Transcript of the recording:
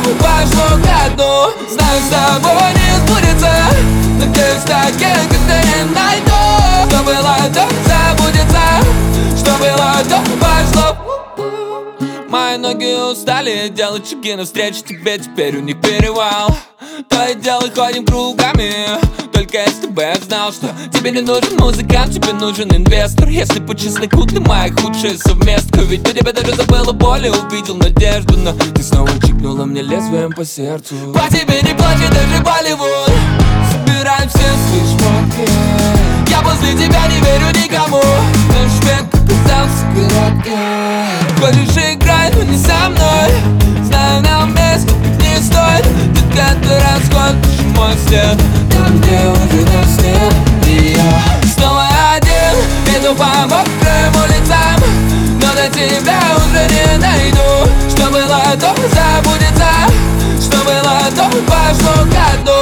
пошло ко дну. Знаю, с тобой не сбудется, надеюсь, таких, как ты, не найду. Что было, то забудется, что было, то пошло. Мои ноги устали делать шаги навстречу тебе, теперь у них перевал. То и дело ходим кругами, только если бы я знал, что тебе не нужен музыкант, тебе нужен инвестор. Если по чесноку ты моя худшая совместка, ведь у тебя даже забыла боль и увидел надежду. Но ты снова чикнула мне лезвием по сердцу. По тебе не плачет даже Болливуд. Собираем все свои шмотки, я после тебя не верю никому. Наш век оказался коротким. Хочешь играть, но не со мной. Знаю, нам вместе быть не стоит. Ты каждый расход, ты же мой след. Там, где уже нас нет. И я снова один, иду по мокрым улицам, но до тебя уже не найду. Что было, то забудется, что было, то пошло ко дну.